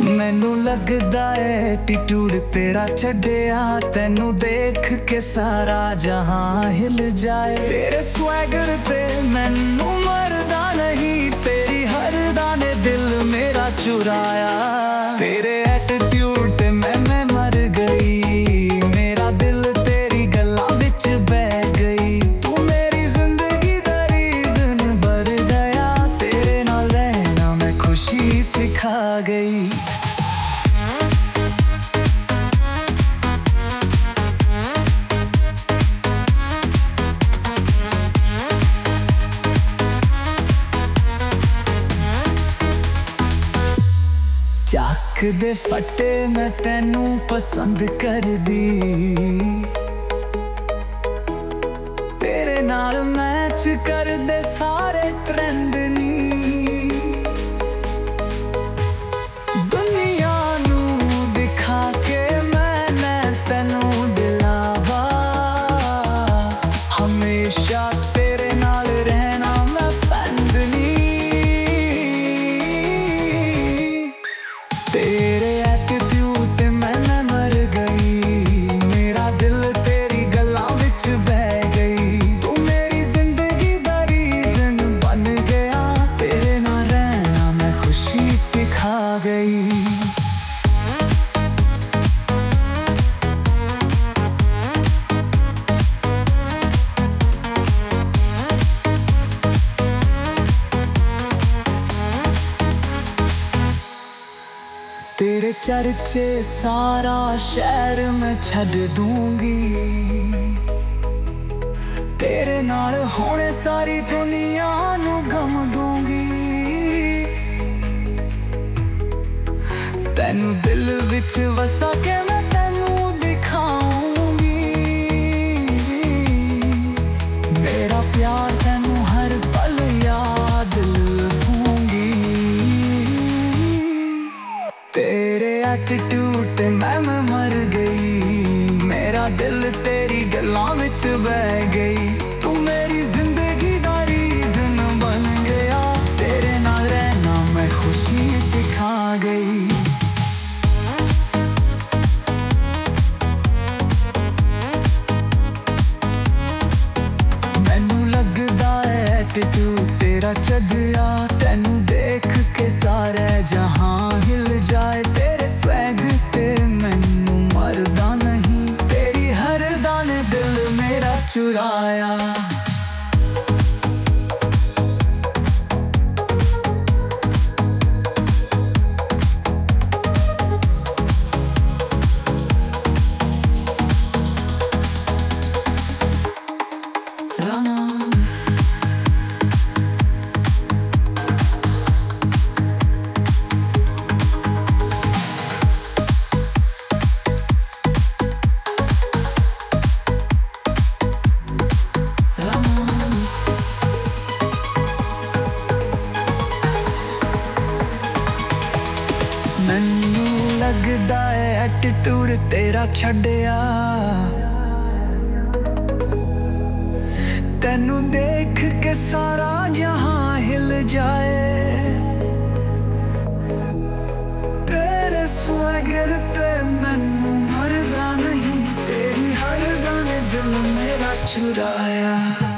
मैनू लगदा है एटीट्यूड तेरा छड्डिया, तेनू देख के सारा जहां हिल जाए। तेरे स्वैगर ते मैनू मरदा नहीं, तेरी हर दाने दिल मेरा चुराया। तेरे एटीट्यूड ते मैं मर गई, मेरा दिल तेरी गल्लां विच बह गई। तू मेरी जिंदगी दा रीज़न बन गया, तेरे नाल रहना मैं खुशी सिखा गई। ਚੱਕ ਦੇ ਫੱਟੇ ਮੈਂ ਤੈਨੂੰ ਪਸੰਦ ਕਰਦੀ, ਤੇਰੇ ਨਾਲ ਮੈਚ ਕਰਦੇ ਸਾਰੇ ਟ੍ਰੈਂਡ ਨੀ। ਦੁਨੀਆ ਨੂੰ ਦਿਖਾ ਕੇ ਮੈਂ ਤੈਨੂੰ ਦਿਲਾਵਾ, ਹਮੇਸ਼ਾ ਤੇਰੇ ਨਾਲ ਰਹਿਣਾ ਮੈਂ ਫੈਂਡ ਨੀ। तेरे एटीट्यूड ते मैं मर गई, मेरा दिल तेरी गल्लां विच बह गई। तू मेरी जिंदगी दा रीज़न बन गया, तेरे नाल रहना मैं खुशी सिखा गई। तेरे चर्चे सारा शहर मैं छड़ दूंगी, तेरे नाल होने सारी दुनिया नू गम दूंगी। तैनू दिल विच वसा के मैं तैनू दिखाऊंगी, मेरा प्यार तैनू हर पल याद रखूंगी। तेरे एटीट्यूड ते मैं मर गई, मेरा दिल तेरी गल्लां विच बह गई। तू मेरी जिंदगी दा रीज़न बन गया, तेरे नाल रहना मैं खुशी सिखा गई। मैनू लगदा है एटीट्यूड तेरा छड्डिया, तैनू देख के सारे जहां हिल जाए। तेरे स्वैग ते मैनू मरदा नहीं, तेरी हर दाने दिल मेरा चुराया। मैनू लगदा है एटीट्यूड तेरा छड्डिया, तैनू देख के सारा जहां हिल जाए। तेरे स्वैगर ते मैनू मरदा नहीं, तेरी हर दाने दिल मेरा चुराया।